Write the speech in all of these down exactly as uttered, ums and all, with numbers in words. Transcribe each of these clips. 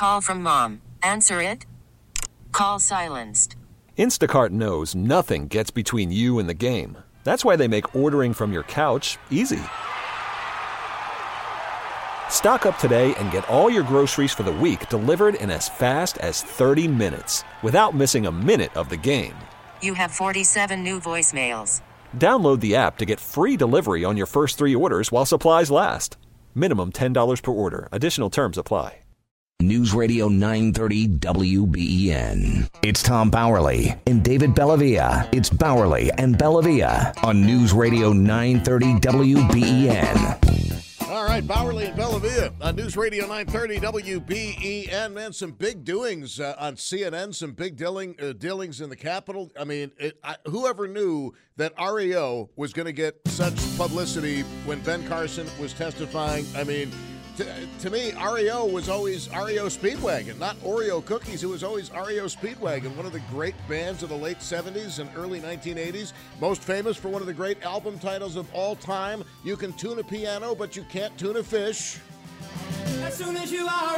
Call from mom. Answer it. Call silenced. Instacart knows nothing gets between you and the game. That's why they make ordering from your couch easy. Stock up today and get all your groceries for the week delivered in as fast as thirty minutes without missing a minute of the game. You have forty-seven new voicemails. Download the app to get free delivery on your first three orders while supplies last. Minimum ten dollars per order. Additional terms apply. News Radio nine thirty W B E N. It's Tom Bowerly and David Bellavia. It's Bowerly and Bellavia on News Radio nine thirty W B E N. All right, Bowerly and Bellavia on News Radio nine thirty W B E N. Man, some big doings uh, on C N N, some big dealing, uh, dealings in the Capitol. I mean, it, I, whoever knew that R E O was going to get such publicity when Ben Carson was testifying? I mean, to, to me, R E O was always R E O Speedwagon, not Oreo cookies. It was always R E O Speedwagon, one of the great bands of the late seventies and early nineteen eighties. Most famous for one of the great album titles of all time, You Can Tune a Piano, But You Can't Tune a Fish. As soon as you are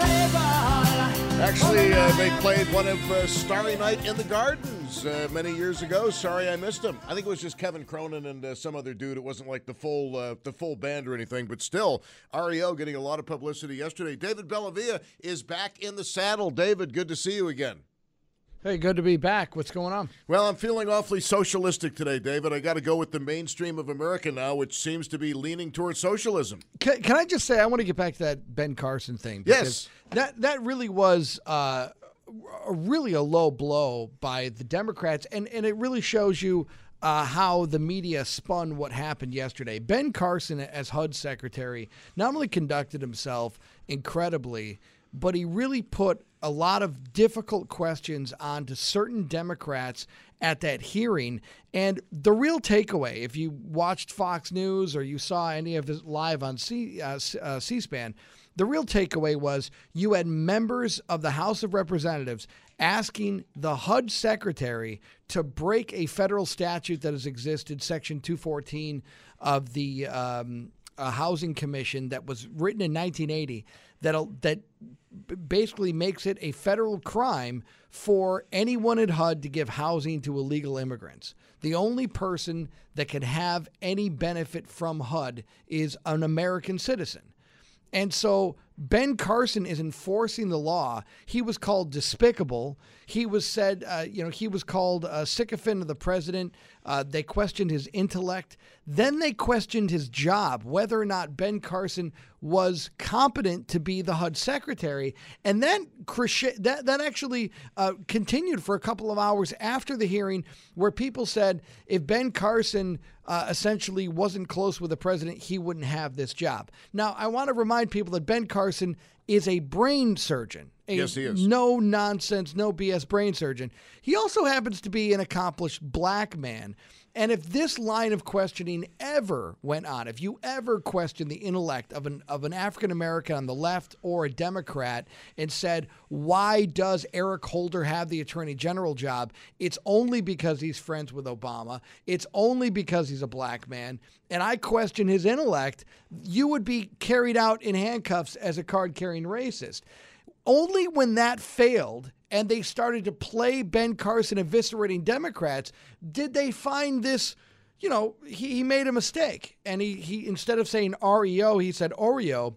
able. Actually, uh, they played one of uh, Starry Night in the Gardens uh, many years ago. Sorry I missed them. I think it was just Kevin Cronin and uh, some other dude. It wasn't like the full uh, the full band or anything, but still, R E O getting a lot of publicity yesterday. David Bellavia is back in the saddle. David, good to see you again. Hey, good to be back. What's going on? Well, I'm feeling awfully socialistic today, David. I got to go with the mainstream of America now, which seems to be leaning towards socialism. Can, can I just say, I want to get back to that Ben Carson thing. Yes. That, that really was uh, a, really a low blow by the Democrats, and, and it really shows you uh, how the media spun what happened yesterday. Ben Carson, as H U D secretary, not only conducted himself incredibly, but he really put a lot of difficult questions onto certain Democrats at that hearing. And the real takeaway, if you watched Fox News or you saw any of it live on C, uh, uh, C-SPAN, the real takeaway was you had members of the House of Representatives asking the H U D secretary to break a federal statute that has existed, Section two fourteen of the um, uh, Housing Commission that was written in nineteen eighty, that that basically makes it a federal crime for anyone at H U D to give housing to illegal immigrants. The only person that can have any benefit from H U D is an American citizen. And so Ben Carson is enforcing the law. He was called despicable. He was said, uh, you know, he was called a sycophant of the president. Uh, they questioned his intellect. Then they questioned his job, whether or not Ben Carson was competent to be the H U D secretary. And then that, that actually uh, continued for a couple of hours after the hearing, where people said if Ben Carson uh, essentially wasn't close with the president, he wouldn't have this job. Now, I want to remind people that Ben Carson is a brain surgeon. A yes, he is. No nonsense, no B S brain surgeon. He also happens to be an accomplished black man. And if this line of questioning ever went on, if you ever questioned the intellect of an of an African American on the left or a Democrat and said, why does Eric Holder have the attorney general job? It's only because he's friends with Obama. It's only because he's a black man. And I question his intellect. You would be carried out in handcuffs as a card-carrying racist. Only when that failed and they started to play Ben Carson eviscerating Democrats did they find this, you know, he, he made a mistake. And he, he instead of saying R E O, he said Oreo.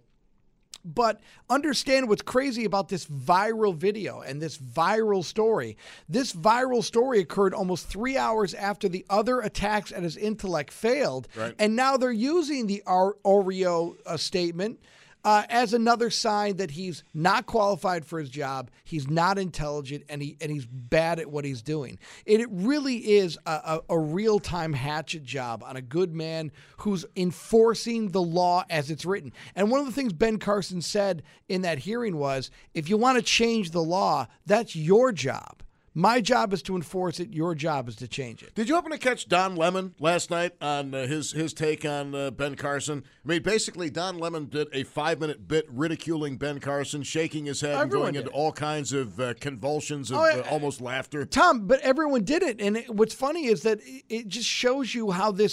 But understand what's crazy about this viral video and this viral story. This viral story occurred almost three hours after the other attacks at his intellect failed. Right. And now they're using the R- Oreo uh, statement Uh, as another sign that he's not qualified for his job, he's not intelligent, and he and he's bad at what he's doing. It, it really is a, a, a real-time hatchet job on a good man who's enforcing the law as it's written. And one of the things Ben Carson said in that hearing was, if you want to change the law, that's your job. My job is to enforce it. Your job is to change it. Did you happen to catch Don Lemon last night on uh, his his take on uh, Ben Carson? I mean, basically, Don Lemon did a five-minute bit ridiculing Ben Carson, shaking his head and Everyone going did. into all kinds of uh, convulsions of Oh, yeah. uh, almost laughter. Tom, but everyone did it. And it, what's funny is that it, it just shows you how this,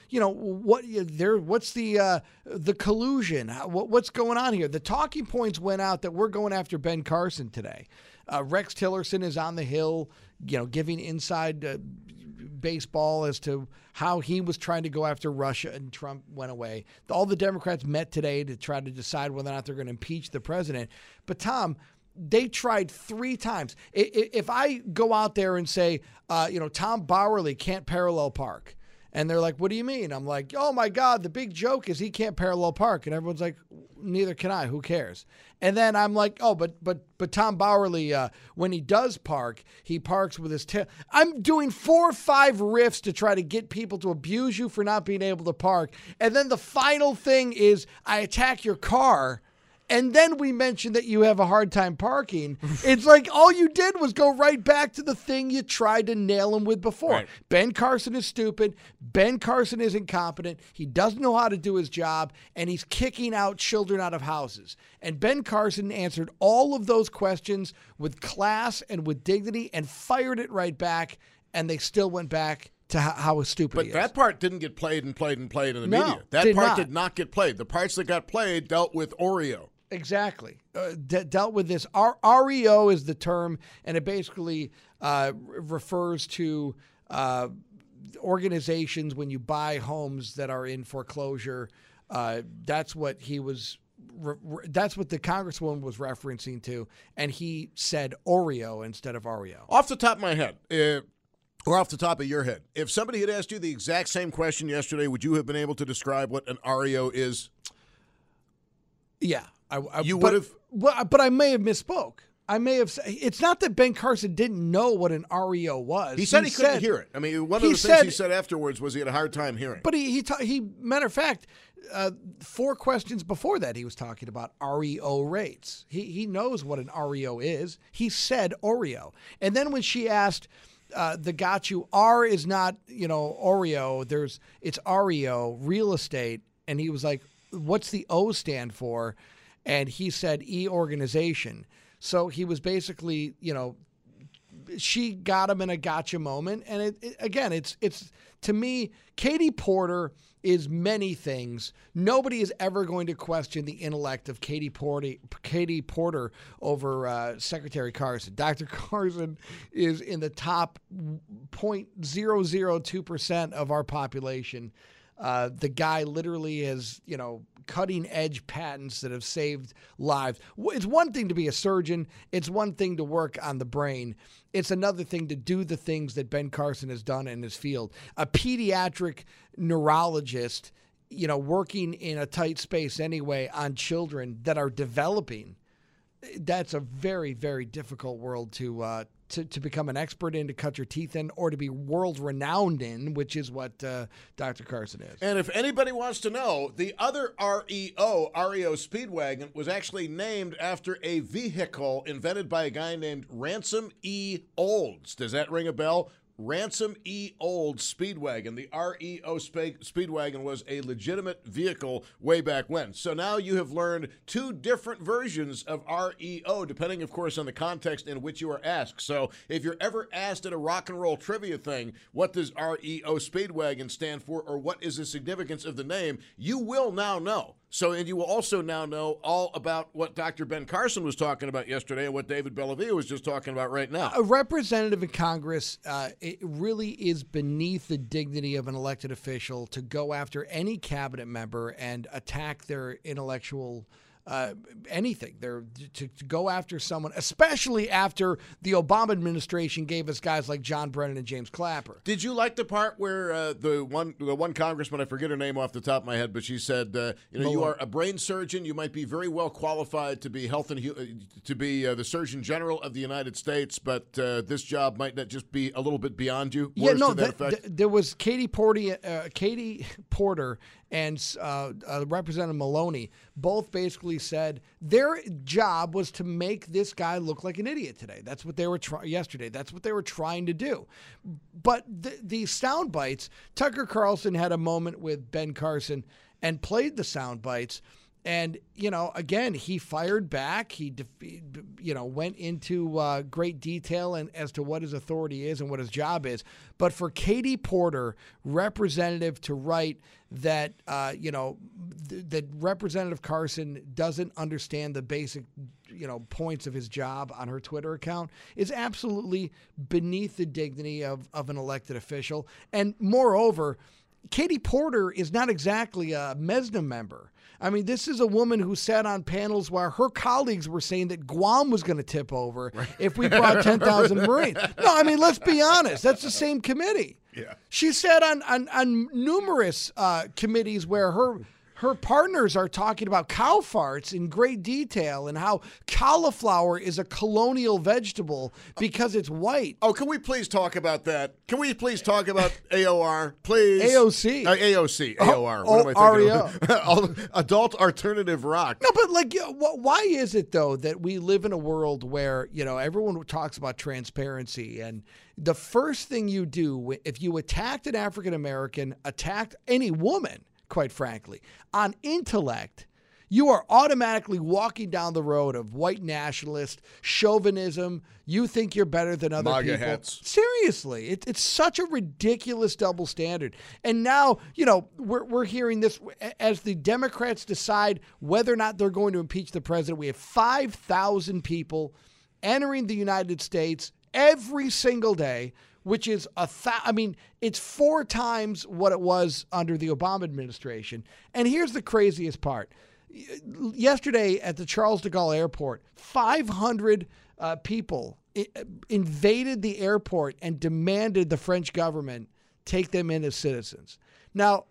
you know, what there, what's the uh, the collusion? How, what, what's going on here? The talking points went out that we're going after Ben Carson today. Uh, Rex Tillerson is on the Hill, you know, giving inside uh, baseball as to how he was trying to go after Russia and Trump went away. All the Democrats met today to try to decide whether or not they're going to impeach the president. But Tom, they tried three times. If I go out there and say, uh, you know, Tom Bowerly can't parallel park, and they're like, what do you mean? I'm like, oh, my God, the big joke is he can't parallel park. And everyone's like, neither can I. Who cares? And then I'm like, oh, but but but Tom Bowerly, uh, when he does park, he parks with his tail. I'm doing four or five riffs to try to get people to abuse you for not being able to park. And then the final thing is I attack your car. And then we mentioned that you have a hard time parking. It's like all you did was go right back to the thing you tried to nail him with before. Right. Ben Carson is stupid. Ben Carson is incompetent. He doesn't know how to do his job, and he's kicking out children out of houses. And Ben Carson answered all of those questions with class and with dignity and fired it right back, and they still went back to how, how stupid but he is. That part didn't get played and played and played in the no, media. That did part not. did not get played. The parts that got played dealt with Oreo. Exactly. Uh, de- dealt with this. R- REO is the term, and it basically uh, refers to uh, organizations when you buy homes that are in foreclosure. Uh, that's what he was. Re- re- that's what the Congresswoman was referencing to, and he said Oreo instead of REO. Off the top of my head, uh, or off the top of your head, if somebody had asked you the exact same question yesterday, would you have been able to describe what an REO is? Yeah. I, I, you but, would have, but, but I may have misspoke. I may have. It's not that Ben Carson didn't know what an REO was. He said he, he couldn't said, hear it. I mean, one of the things said, he said afterwards was he had a hard time hearing. But he he ta- he matter of fact, uh, four questions before that he was talking about REO rates. He he knows what an REO is. He said Oreo, and then when she asked. Uh, the got you R is not you know Oreo. There's it's REO real estate, and he was like, "What's the O stand for?" And he said E organization. So he was basically, you know, she got him in a gotcha moment. And it, it, again, it's it's to me, Katie Porter is many things. Nobody is ever going to question the intellect of Katie Porter, Katie Porter over uh, Secretary Carson. Doctor Carson is in the top zero point zero zero two percent of our population. Uh, the guy literally has, you know, cutting edge patents that have saved lives. It's one thing to be a surgeon. It's one thing to work on the brain. It's another thing to do the things that Ben Carson has done in his field. A pediatric neurologist, you know, working in a tight space anyway on children that are developing. That's a very, very difficult world to uh, to, to become an expert in, to cut your teeth in, or to be world-renowned in, which is what uh, Doctor Carson is. And if anybody wants to know, the other REO, REO Speedwagon, was actually named after a vehicle invented by a guy named Ransom E. Olds. Does that ring a bell? Ransom E. Olds Speedwagon. The REO Spe- Speedwagon was a legitimate vehicle way back when. So now you have learned two different versions of REO, depending, of course, on the context in which you are asked. So if you're ever asked at a rock and roll trivia thing, what does REO Speedwagon stand for, or what is the significance of the name, you will now know. So, and you will also now know all about what Doctor Ben Carson was talking about yesterday and what David Bellavia was just talking about right now. A representative in Congress, uh, it really is beneath the dignity of an elected official to go after any cabinet member and attack their intellectual Uh, anything. They're to, to go after someone, especially after the Obama administration gave us guys like John Brennan and James Clapper. Did you like the part where uh, the one the one congressman, I forget her name off the top of my head, but she said, uh, you know, Malone. You are a brain surgeon. You might be very well qualified to be health and to be uh, the Surgeon General of the United States, but uh, this job might not just be a little bit beyond you. Yeah, no, to that that, effect? Th- there was Katie Porter, uh, Katie Porter and uh, uh, Representative Maloney both basically said their job was to make this guy look like an idiot today. That's what they were trying yesterday. That's what they were trying to do. But the, the sound bites, Tucker Carlson had a moment with Ben Carson and played the sound bites. And, you know, again, he fired back. He, def- you know, went into uh, great detail and as to what his authority is and what his job is. But for Katie Porter, representative, to write that, uh, you know, th- that Representative Carson doesn't understand the basic, you know, points of his job on her Twitter account is absolutely beneath the dignity of, of an elected official. And moreover, Katie Porter is not exactly a MESNA member. I mean, this is a woman who sat on panels where her colleagues were saying that Guam was going to tip over right. if we brought ten thousand Marines. No, I mean, let's be honest. That's the same committee. Yeah. She sat on, on, on numerous uh, committees where her her partners are talking about cow farts in great detail and how cauliflower is a colonial vegetable because it's white. Oh, can we please talk about that? Can we please talk about A O R, please? A O C. Uh, A O C, A O R. Oh, what am I thinking of? Adult Alternative Rock. No, but like, why is it, though, that we live in a world where, you know, everyone talks about transparency, and the first thing you do if you attacked an African-American, attacked any woman, quite frankly, on intellect, you are automatically walking down the road of white nationalist, chauvinism. You think you're better than other MAGA people. hats. Seriously, it, it's such a ridiculous double standard. And now, you know, we're we're hearing this as the Democrats decide whether or not they're going to impeach the president. We have five thousand people entering the United States every single day, which is a th- I mean, it's four times what it was under the Obama administration. And here's the craziest part. Yesterday at the Charles de Gaulle Airport, five hundred uh, people I- invaded the airport and demanded the French government take them in as citizens. Now,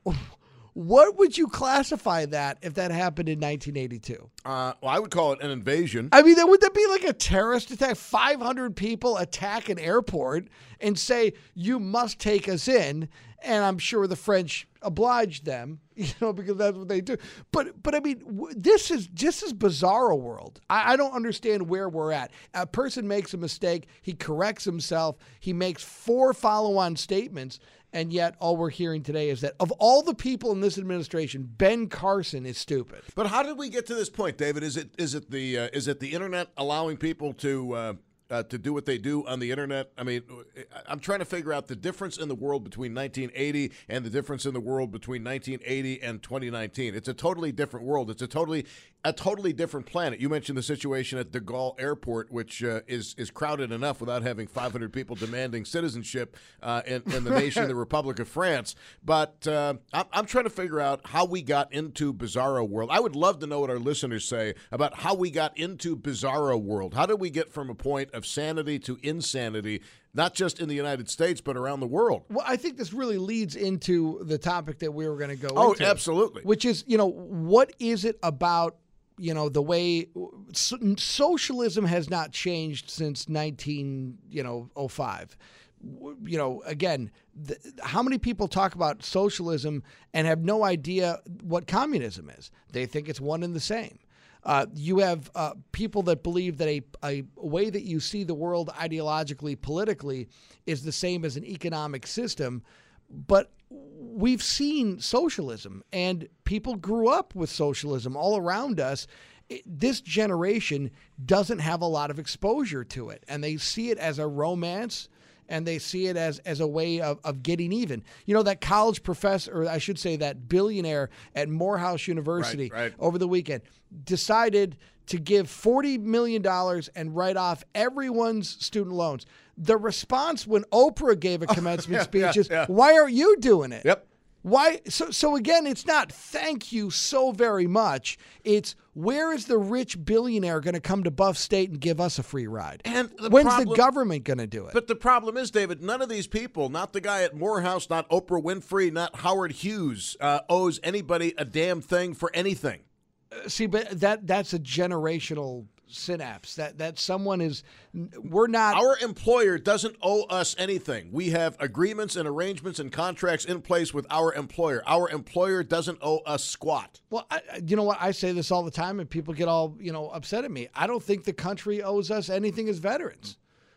what would you classify that if that happened in nineteen eighty-two? Uh, well, I would call it an invasion. I mean, would that be like a terrorist attack? five hundred people attack an airport and say, you must take us in. And I'm sure the French obliged them, you know, because that's what they do. But, but I mean, w- this is just as bizarre a world. I, I don't understand where we're at. A person makes a mistake. He corrects himself. He makes four follow-on statements. And yet all we're hearing today is that of all the people in this administration, Ben Carson is stupid. But how did we get to this point, David? Is it is it the uh, is it the internet allowing people to uh, uh, to do what they do on the internet? I mean, I'm trying to figure out the difference in the world between nineteen eighty and the difference in the world between nineteen eighty and twenty nineteen. It's a totally different world. It's a totally a totally different planet. You mentioned the situation at de Gaulle Airport, which uh, is is crowded enough without having five hundred people demanding citizenship uh, in, in the nation, the Republic of France. But uh, I'm, I'm trying to figure out how we got into Bizarro World. I would love to know what our listeners say about how we got into Bizarro World. How did we get from a point of sanity to insanity, not just in the United States, but around the world? Well, I think this really leads into the topic that we were going to go oh, into. Oh, absolutely. Which is, you know, what is it about, you know, the way so, socialism has not changed since nineteen, you know, oh five. You know, again, the, how many people talk about socialism and have no idea what communism is? They think it's one and the same. Uh, you have uh, people that believe that a, a way that you see the world ideologically, politically, is the same as an economic system. But we've seen socialism, and people grew up with socialism all around us. It, this generation doesn't have a lot of exposure to it, and they see it as a romance, and they see it as, as a way of, of getting even. You know, that college professor, or I should say that billionaire at Morehouse University right, right. over the weekend decided to give forty million dollars and write off everyone's student loans. The response when Oprah gave a commencement yeah, speech yeah, is, yeah. why aren't you doing it? Yep. Why? So, so again, it's not thank you so very much. It's where is the rich billionaire going to come to Buff State and give us a free ride? And the when's problem, the government going to do it? But the problem is, David, none of these people, not the guy at Morehouse, not Oprah Winfrey, not Howard Hughes, uh, owes anybody a damn thing for anything. Uh, see, but that that's a generational synapse. That that someone is, we're not. Our employer doesn't owe us anything. We have agreements and arrangements and contracts in place with our employer. Our employer doesn't owe us squat. Well, I, you know what? I say this all the time, and people get all you know upset at me. I don't think the country owes us anything as veterans.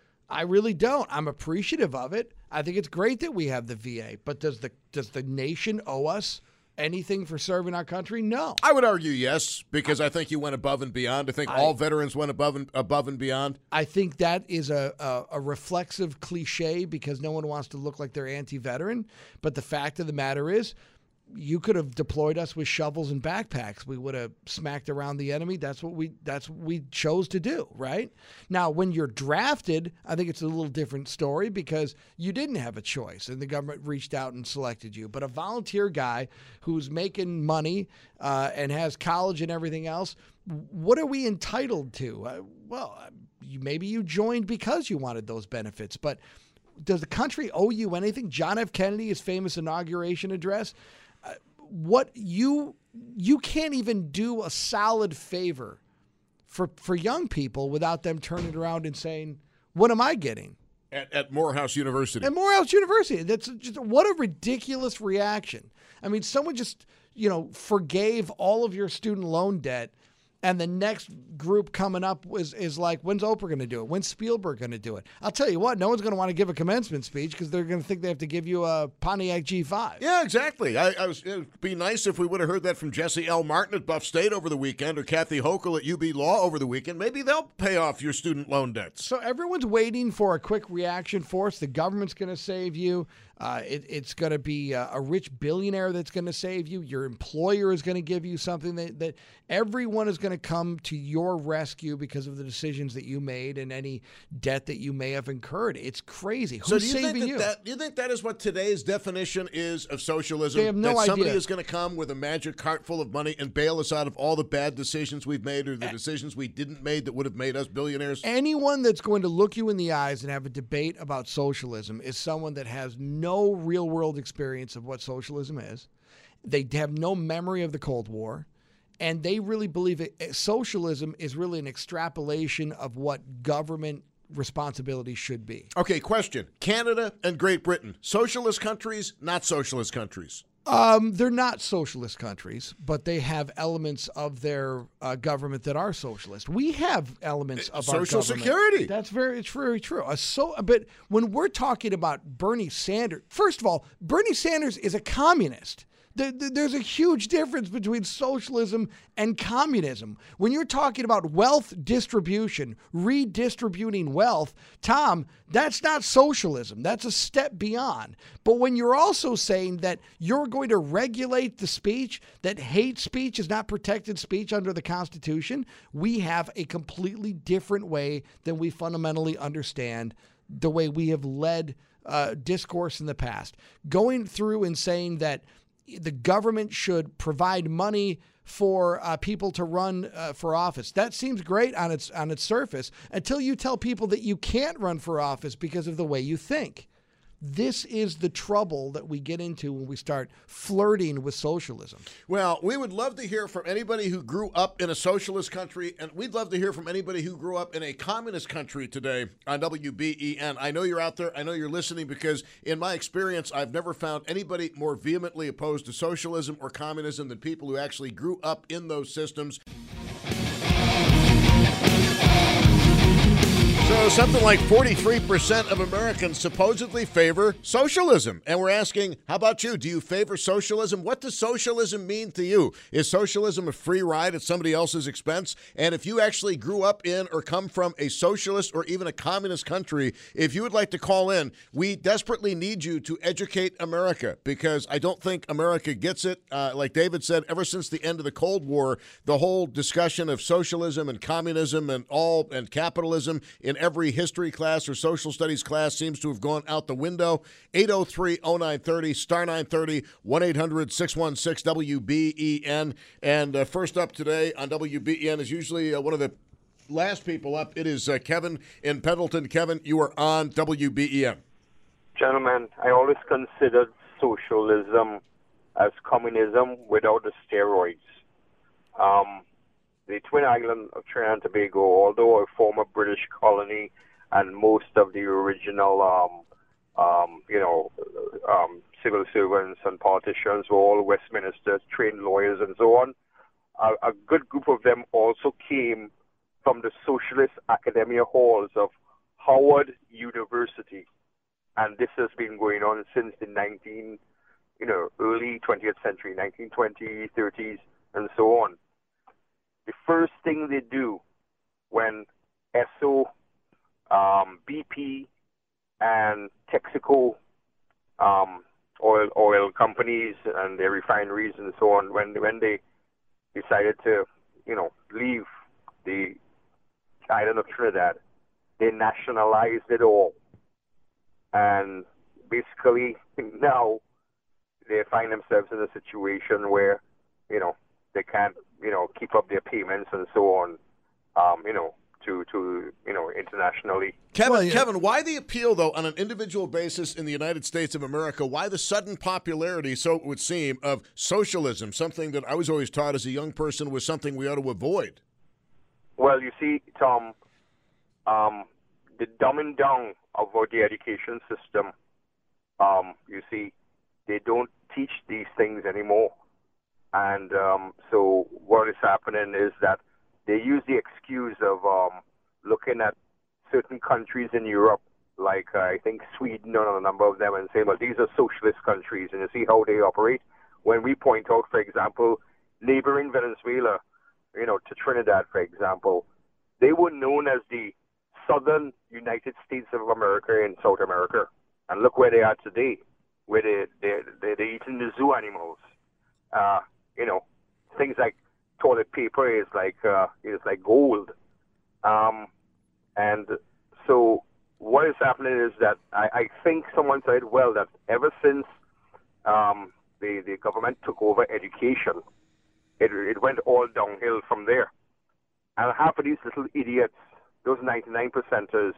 I really don't. I'm appreciative of it. I think it's great that we have the V A, but does the does the nation owe us anything for serving our country? No. I would argue yes, because I think you went above and beyond. I think I, all veterans went above and above and beyond. I think that is a, a, a reflexive cliche because no one wants to look like they're anti-veteran. But the fact of the matter is, you could have deployed us with shovels and backpacks. We would have smacked around the enemy. That's what we that's what we chose to do, right? Now, when you're drafted, I think it's a little different story because you didn't have a choice and the government reached out and selected you. But a volunteer guy who's making money uh, and has college and everything else, what are we entitled to? Uh, well, you, maybe you joined because you wanted those benefits, but does the country owe you anything? John F. Kennedy, his famous inauguration address, Uh, what you you can't even do a solid favor for for young people without them turning around and saying, "What am I getting?" At, at Morehouse University. At Morehouse University. That's just what a ridiculous reaction. I mean, someone just you know forgave all of your student loan debt. And the next group coming up is, is like, when's Oprah going to do it? When's Spielberg going to do it? I'll tell you what, no one's going to want to give a commencement speech because they're going to think they have to give you a Pontiac G five. Yeah, exactly. I, I was, it'd be nice if we would have heard that from Jesse L. Martin at Buff State over the weekend or Kathy Hochul at U B Law over the weekend. Maybe they'll pay off your student loan debts. So everyone's waiting for a quick reaction force. The government's going to save you. Uh, it, it's going to be a, a rich billionaire that's going to save you. Your employer is going to give you something that, that everyone is going to come to your rescue because of the decisions that you made and any debt that you may have incurred. It's crazy. Who's so do you saving think that you? That, do you think that is what today's definition is of socialism? They have no that somebody idea. is going to come with a magic cart full of money and bail us out of all the bad decisions we've made or the decisions we didn't make that would have made us billionaires? Anyone that's going to look you in the eyes and have a debate about socialism is someone that has no real-world experience of what socialism is. They have no memory of the Cold War, and they really believe it. Socialism is really an extrapolation of what government responsibility should be. Okay, question. Canada and Great Britain, socialist countries, not socialist countries? Um, they're not socialist countries, but they have elements of their uh, government that are socialist. We have elements of our Social government. security. That's very, it's very true. Uh, so, but when we're talking about Bernie Sanders, first of all, Bernie Sanders is a communist. There's a huge difference between socialism and communism. When you're talking about wealth distribution, redistributing wealth, Tom, that's not socialism. That's a step beyond. But when you're also saying that you're going to regulate the speech, that hate speech is not protected speech under the Constitution, we have a completely different way than we fundamentally understand the way we have led uh, discourse in the past. Going through and saying that the government should provide money for uh, people to run uh, for office. That seems great on its on its surface until you tell people that you can't run for office because of the way you think. This is the trouble that we get into when we start flirting with socialism. Well, we would love to hear from anybody who grew up in a socialist country, and we'd love to hear from anybody who grew up in a communist country today on W B E N. I know you're out there. I know you're listening because, in my experience, I've never found anybody more vehemently opposed to socialism or communism than people who actually grew up in those systems. So something like forty-three percent of Americans supposedly favor socialism. And we're asking, how about you? Do you favor socialism? What does socialism mean to you? Is socialism a free ride at somebody else's expense? And if you actually grew up in or come from a socialist or even a communist country, if you would like to call in, we desperately need you to educate America because I don't think America gets it. Uh, like David said, ever since the end of the Cold War, the whole discussion of socialism and communism and all and capitalism in every history class or social studies class seems to have gone out the window. eight oh three oh nine thirty, star nine thirty, one eight hundred six one six W B E N. And uh, first up today on W B E N is usually uh, one of the last people up. It is uh, Kevin in Pendleton. Kevin, you are on W B E N. Gentlemen, I always considered socialism as communism without the steroids. Um, The Twin Islands of Trinidad and Tobago, although a former British colony, and most of the original, um, um, you know, um, civil servants and politicians were all Westminster trained lawyers and so on. A, a good group of them also came from the socialist academia halls of Howard University, and this has been going on since the nineteen, you know, early twentieth century, nineteen twenties, thirties, and so on. The first thing they do when Esso, um, B P, and Texaco, um, oil oil companies and their refineries and so on, when when they decided to, you know, leave the island of Trinidad, they nationalized it all. And basically now they find themselves in a situation where, you know, they can't, you know, keep up their payments and so on, um, you know, to, to you know, internationally. Kevin, Well, yeah. Kevin, why the appeal, though, on an individual basis in the United States of America? Why the sudden popularity, so it would seem, of socialism, something that I was always taught as a young person was something we ought to avoid? Well, you see, Tom, um, the dumbing down of the education system, um, you see, they don't teach these things anymore. And um, so what is happening is that they use the excuse of um, looking at certain countries in Europe, like uh, I think Sweden and a number of them, and saying, well, these are socialist countries, and you see how they operate. When we point out, for example, neighboring Venezuela, you know, to Trinidad, for example, they were known as the Southern United States of America in South America. And look where they are today, where they, they, they, they're eating the zoo animals. Uh, you know, things like toilet paper is like uh, is like gold. Um, and so what is happening is that I, I think someone said, well, that ever since um, the, the government took over education, it, it went all downhill from there. And half of these little idiots, those ninety-nine percenters,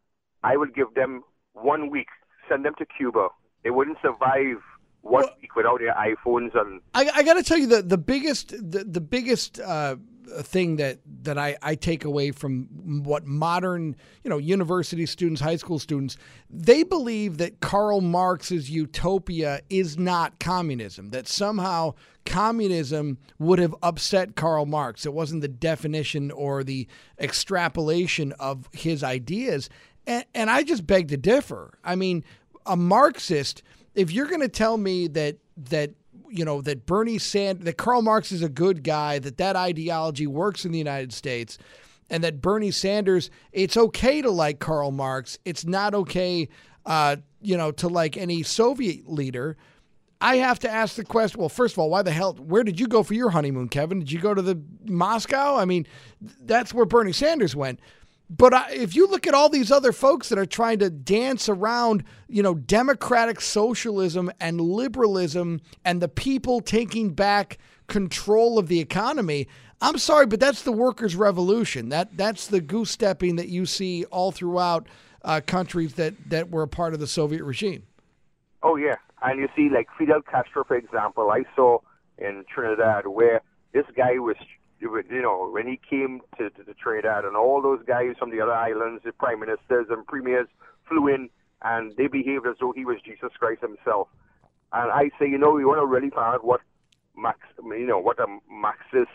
I would give them one week, send them to Cuba. They wouldn't survive one Well, week without their iPhones. And I, I got to tell you the the biggest the, the biggest uh, thing that that I, I take away from what modern you know university students, high school students, they believe that Karl Marx's utopia is not communism. That somehow communism would have upset Karl Marx. It wasn't the definition or the extrapolation of his ideas. And, and I just beg to differ. I mean, a Marxist, if you're going to tell me that that you know that Bernie Sanders, that Karl Marx is a good guy, that that ideology works in the United States, and that Bernie Sanders, it's okay to like Karl Marx, it's not okay, uh, you know, to like any Soviet leader. I have to ask the question, well, first of all, why the hell, where did you go for your honeymoon, Kevin? Did you go to the Moscow? I mean, that's where Bernie Sanders went. But I, if you look at all these other folks that are trying to dance around, you know, democratic socialism and liberalism and the people taking back control of the economy, I'm sorry, but that's the workers' revolution. That that's the goose stepping that you see all throughout uh, countries that, that were a part of the Soviet regime. oh yeah, and you see, like Fidel Castro, for example, I saw in Trinidad where this guy was, you know, when he came to, to, to Trinidad, and all those guys from the other islands, the prime ministers and premiers flew in, and they behaved as though he was Jesus Christ himself. And I say, you know, you want to really find out what Max, you know, what a Marxist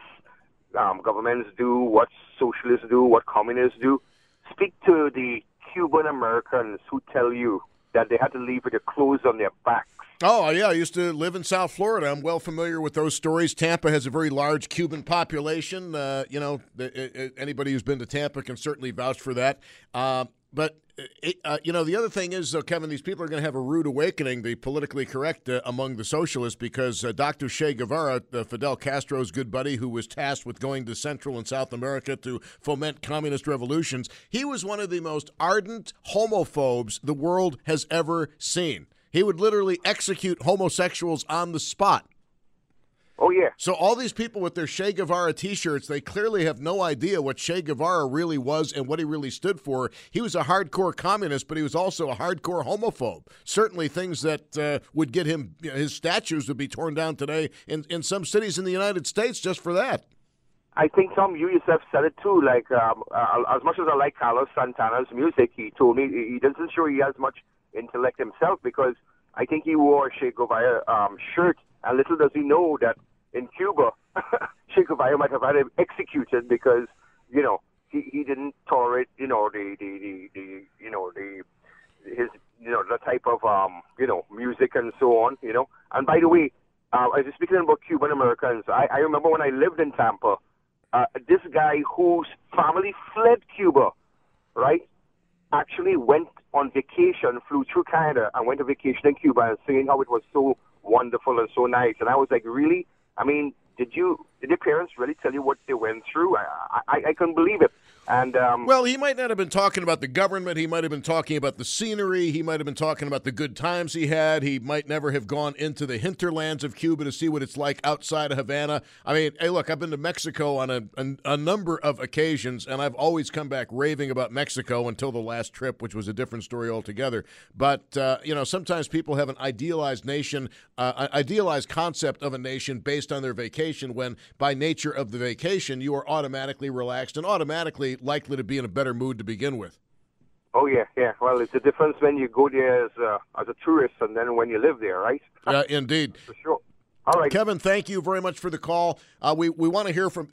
um, governments do, what socialists do, what communists do. Speak to the Cuban Americans who tell you that they had to leave with their clothes on their backs. Oh, yeah, I used to live in South Florida. I'm well familiar with those stories. Tampa has a very large Cuban population. Uh, you know, the, uh, anybody who's been to Tampa can certainly vouch for that. Uh, but, it, uh, you know, the other thing is, though, Kevin, these people are going to have a rude awakening, the politically correct uh, among the socialists, because uh, Doctor Che Guevara, uh, Fidel Castro's good buddy, who was tasked with going to Central and South America to foment communist revolutions, he was one of the most ardent homophobes the world has ever seen. He would literally execute homosexuals on the spot. Oh, yeah. So all these people with their Che Guevara T-shirts, they clearly have no idea what Che Guevara really was and what he really stood for. He was a hardcore communist, but he was also a hardcore homophobe. Certainly things that uh, would get him, you know, his statues would be torn down today in, in some cities in the United States just for that. I think, Tom, you yourself said it too. Like, um, uh, as much as I like Carlos Santana's music, he told me he doesn't show he has much intellect himself, because I think he wore a Che Guevara um, shirt, and little does he know that in Cuba, Che Guevara might have had him executed because, you know, he, he didn't tolerate, you know, the, the, the, the you know, the his, you know, the type of, um, you know, music and so on, you know. And by the way, uh, I was speaking about Cuban Americans. I, I remember when I lived in Tampa, uh, this guy whose family fled Cuba, right, actually went on vacation, flew through Canada and went to vacation in Cuba and saying how it was so wonderful and so nice. And I was like, really? I mean, did you, did your parents really tell you what they went through? I, I, I couldn't believe it. And um, well, he might not have been talking about the government. He might have been talking about the scenery. He might have been talking about the good times he had. He might never have gone into the hinterlands of Cuba to see what it's like outside of Havana. I mean, hey, look, I've been to Mexico on a, a, a number of occasions, and I've always come back raving about Mexico until the last trip, which was a different story altogether. But, uh, you know, sometimes people have an idealized nation, uh, an idealized concept of a nation based on their vacation, when by nature of the vacation, you are automatically relaxed and automatically likely to be in a better mood to begin with. Oh, yeah, yeah. Well, it's a difference when you go there as a, as a tourist and then when you live there, right? Yeah, uh, indeed. For sure. All right. Kevin, thank you very much for the call. Uh, we, we want to hear from...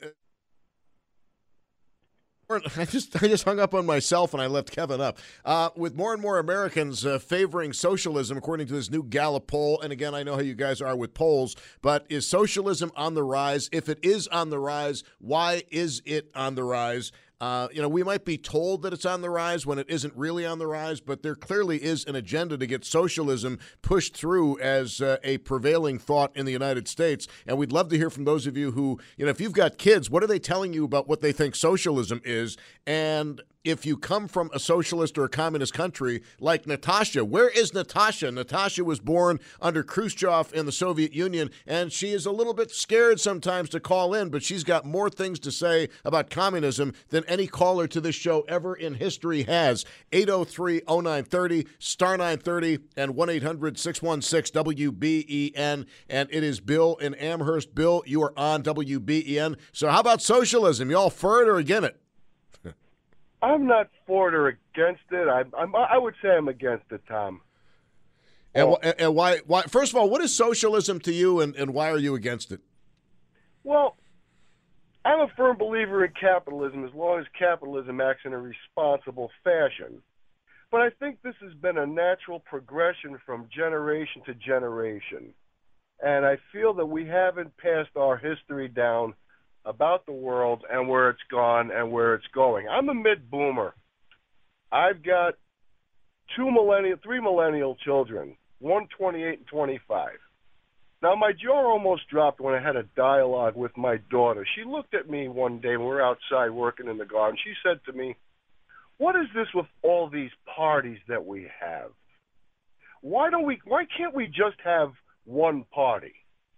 I just I just hung up on myself and I left Kevin up. Uh, with more and more Americans uh, favoring socialism, according to this new Gallup poll, and again, I know how you guys are with polls, but is socialism on the rise? If it is on the rise, why is it on the rise? Uh, you know, we might be told that it's on the rise when it isn't really on the rise, but there clearly is an agenda to get socialism pushed through as uh, a prevailing thought in the United States. And we'd love to hear from those of you who, you know, if you've got kids, what are they telling you about what they think socialism is? And if you come from a socialist or a communist country like Natasha, where is Natasha? Natasha was born under Khrushchev in the Soviet Union, and she is a little bit scared sometimes to call in, but she's got more things to say about communism than any caller to this show ever in history has. eight oh three oh nine thirty, star nine thirty, and one eight hundred six one six W B E N. And it is Bill in Amherst. Bill, you are on W B E N. So how about socialism? You all for it or against it? I'm not for it or against it. I, I'm, I would say I'm against it, Tom. And, well, and why? Why? First of all, what is socialism to you, and, and why are you against it? Well, I'm a firm believer in capitalism as long as capitalism acts in a responsible fashion. But I think this has been a natural progression from generation to generation. And I feel that we haven't passed our history down about the world and where it's gone and where it's going. I'm a mid-boomer. I've got two millennial, three millennial children, one twenty-eight and twenty-five. Now, my jaw almost dropped when I had a dialogue with my daughter. She looked at me one day when we were outside working in the garden. She said to me, "What is this with all these parties that we have? Why don't we, why can't we just have one party?"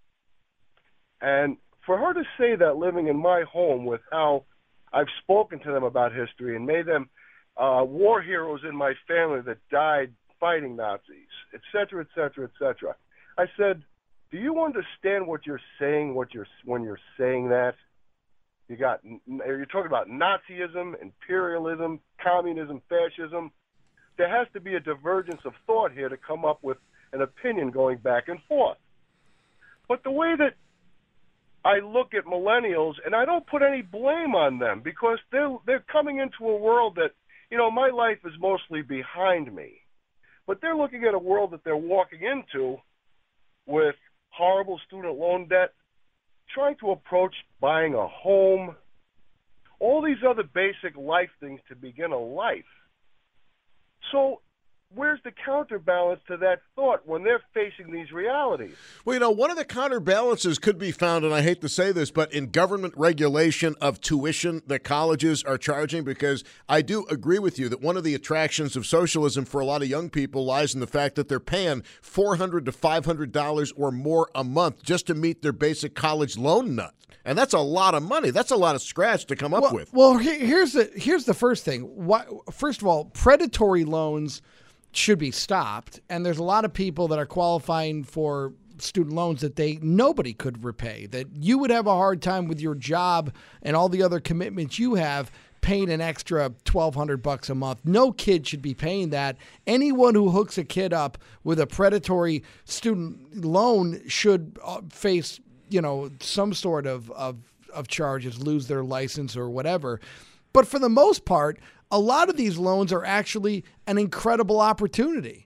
And for her to say that living in my home with how I've spoken to them about history and made them uh, war heroes in my family that died fighting Nazis, et cetera, et cetera, et cetera. I said, do you understand what you're saying what you're, when you're saying that? You got, you're talking about Nazism, imperialism, communism, fascism. There has to be a divergence of thought here to come up with an opinion going back and forth. But the way that I look at millennials, and I don't put any blame on them because they're they're coming into a world that, you know, my life is mostly behind me. But they're looking at a world that they're walking into with horrible student loan debt, trying to approach buying a home, all these other basic life things to begin a life. So where's the counterbalance to that thought when they're facing these realities? Well, you know, one of the counterbalances could be found, and I hate to say this, but in government regulation of tuition that colleges are charging, because I do agree with you that one of the attractions of socialism for a lot of young people lies in the fact that they're paying four hundred to five hundred dollars or more a month just to meet their basic college loan nut. And that's a lot of money. That's a lot of scratch to come up well, with. Well, here's the here's the first thing. Why, first of all, predatory loans should be stopped, and there's a lot of people that are qualifying for student loans that they nobody could repay, that you would have a hard time with your job and all the other commitments you have paying an extra twelve hundred bucks a month. No kid should be paying that. Anyone who hooks a kid up with a predatory student loan should face, you know, some sort of, of, of charges, lose their license or whatever. But for the most part, a lot of these loans are actually an incredible opportunity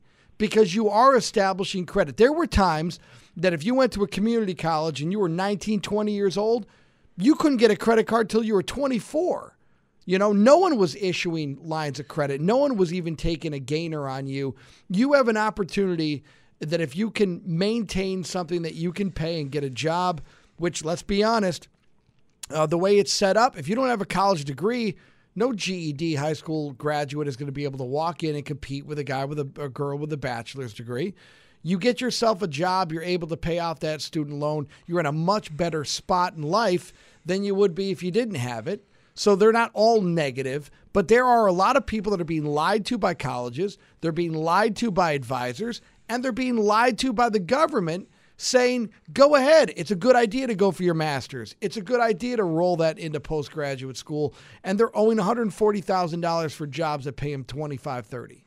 because you are establishing credit. There were times that if you went to a community college and you were nineteen, twenty years old, you couldn't get a credit card till you were twenty-four. You know, no one was issuing lines of credit. No one was even taking a gainer on you. You have an opportunity that if you can maintain something that you can pay and get a job, which, let's be honest, uh, the way it's set up, if you don't have a college degree, no G E D high school graduate is going to be able to walk in and compete with a guy with a, a girl with a bachelor's degree. You get yourself a job, you're able to pay off that student loan. You're in a much better spot in life than you would be if you didn't have it. So they're not all negative, but there are a lot of people that are being lied to by colleges. They're being lied to by advisors, and they're being lied to by the government saying, go ahead. It's a good idea to go for your master's. It's a good idea to roll that into postgraduate school. And they're owing one hundred forty thousand dollars for jobs that pay them twenty-five, thirty.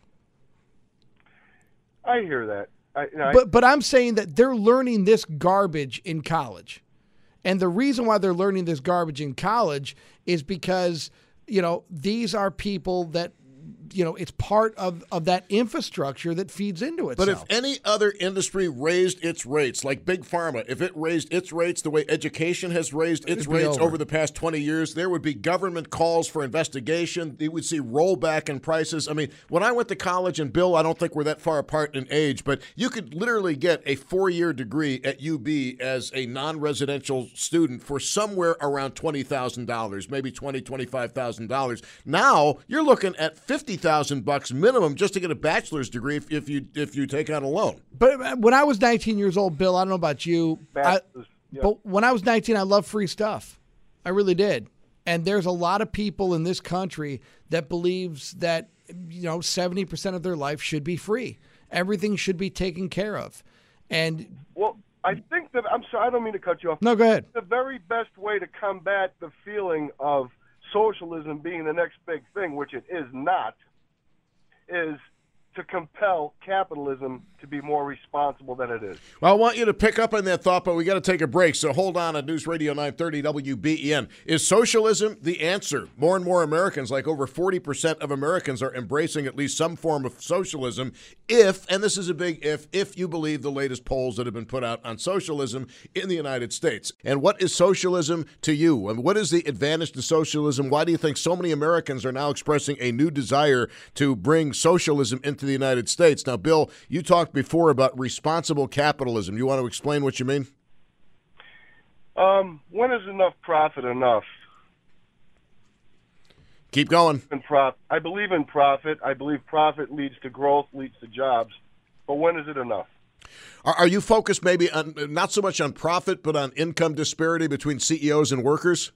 I hear that. I, you know, but, but I'm saying that they're learning this garbage in college. And the reason why they're learning this garbage in college is because, you know, these are people that, you know, it's part of, of that infrastructure that feeds into itself. But if any other industry raised its rates, like Big Pharma, if it raised its rates the way education has raised its rates over the past twenty years, there would be government calls for investigation. You would see rollback in prices. I mean, when I went to college, and Bill, I don't think we're that far apart in age, but you could literally get a four-year degree at U B as a non-residential student for somewhere around twenty thousand dollars, maybe twenty thousand dollars, twenty-five thousand dollars. Now you're looking at fifty thousand bucks minimum just to get a bachelor's degree if, if you if you take out a loan. But when I was nineteen years old, Bill, I don't know about you, I, yeah. but when I was nineteen, I loved free stuff. I really did. And there's a lot of people in this country that believes that, you know, seventy percent of their life should be free. Everything should be taken care of. And well, I think that, I'm sorry, I don't mean to cut you off. No, go ahead. The very best way to combat the feeling of socialism being the next big thing, which it is not, is to compel capitalism to be more responsible than it is. Well, I want you to pick up on that thought, but we got to take a break, so hold on on News Radio nine thirty W B E N. Is socialism the answer? More and more Americans, like over forty percent of Americans, are embracing at least some form of socialism if, and this is a big if, if you believe the latest polls that have been put out on socialism in the United States. And what is socialism to you? And what is the advantage to socialism? Why do you think so many Americans are now expressing a new desire to bring socialism into the United States? Now, Bill, you talked before about responsible capitalism. You want to explain what you mean? Um, when is enough profit enough? Keep going. In prof- I believe in profit. I believe profit leads to growth, leads to jobs. But when is it enough? Are, are you focused maybe on not so much on profit, but on income disparity between C E Os and workers?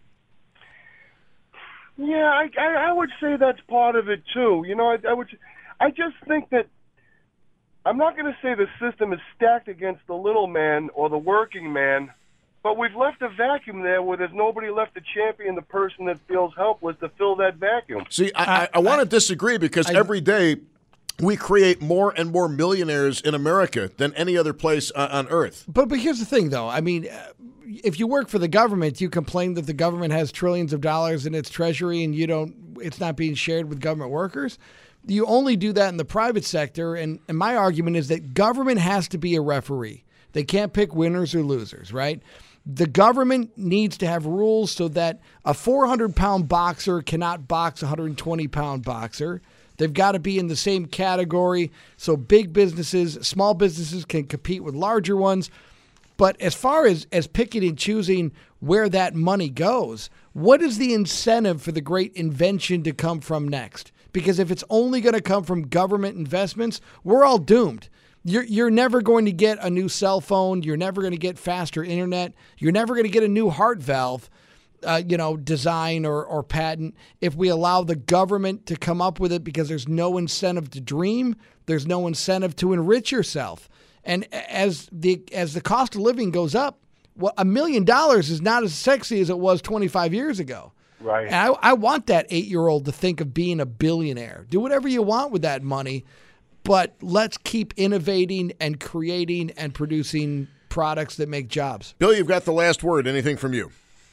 Yeah, I, I, I would say that's part of it too. You know, I, I would. I just think that I'm not going to say the system is stacked against the little man or the working man, but we've left a vacuum there where there's nobody left to champion the person that feels helpless to fill that vacuum. See, I, I, I want to disagree because I, every day we create more and more millionaires in America than any other place on, on earth. But but here's the thing, though. I mean, if you work for the government, you complain that the government has trillions of dollars in its treasury and you don't. It's not being shared with government workers. You only do that in the private sector, and, and my argument is that government has to be a referee. They can't pick winners or losers, right? The government needs to have rules so that a four hundred pound boxer cannot box a one hundred twenty pound boxer. They've got to be in the same category so big businesses, small businesses can compete with larger ones. But as far as, as picking and choosing where that money goes, what is the incentive for the great invention to come from next? Because if it's only going to come from government investments, we're all doomed. You're, you're never going to get a new cell phone. You're never going to get faster internet. You're never going to get a new heart valve, uh, you know, design or, or patent if we allow the government to come up with it, because there's no incentive to dream. There's no incentive to enrich yourself. And as the as the cost of living goes up, well, a million dollars is not as sexy as it was twenty-five years ago. Right. And I, I want that eight-year-old to think of being a billionaire. Do whatever you want with that money, but let's keep innovating and creating and producing products that make jobs. Bill, you've got the last word. Anything from you?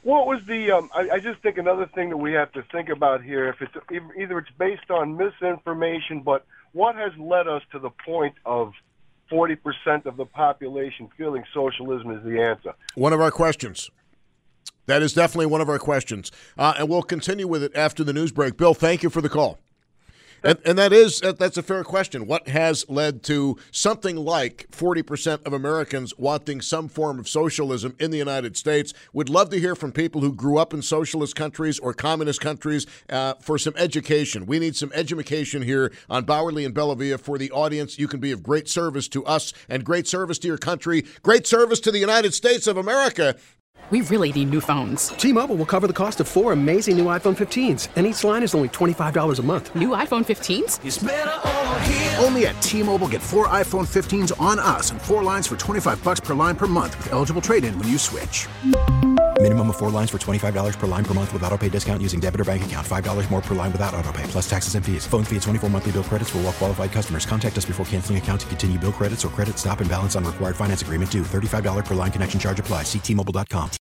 What was the? Um, I, I just think another thing that we have to think about here, if it's either it's based on misinformation, but what has led us to the point of forty percent of the population feeling socialism is the answer? One of our questions. That is definitely one of our questions, uh, and we'll continue with it after the news break. Bill, thank you for the call. And, and that is that's a fair question. What has led to something like forty percent of Americans wanting some form of socialism in the United States? Would love to hear from people who grew up in socialist countries or communist countries uh, for some education. We need some education here on Bauerle and Bellavia for the audience. You can be of great service to us and great service to your country, great service to the United States of America. We really need new phones. T-Mobile will cover the cost of four amazing new iPhone fifteens, and each line is only twenty-five dollars a month. New iPhone fifteens? It's better over here. Only at T-Mobile, get four iPhone fifteens on us and four lines for twenty-five bucks per line per month with eligible trade-in when you switch. Minimum of four lines for twenty-five dollars per line per month with autopay discount using debit or bank account. five dollars more per line without autopay, plus taxes and fees. Phone fee at twenty-four monthly bill credits for well-qualified customers. Contact us before canceling account to continue bill credits or credit stop and balance on required finance agreement due. thirty-five dollars per line connection charge applies. See T Mobile dot com.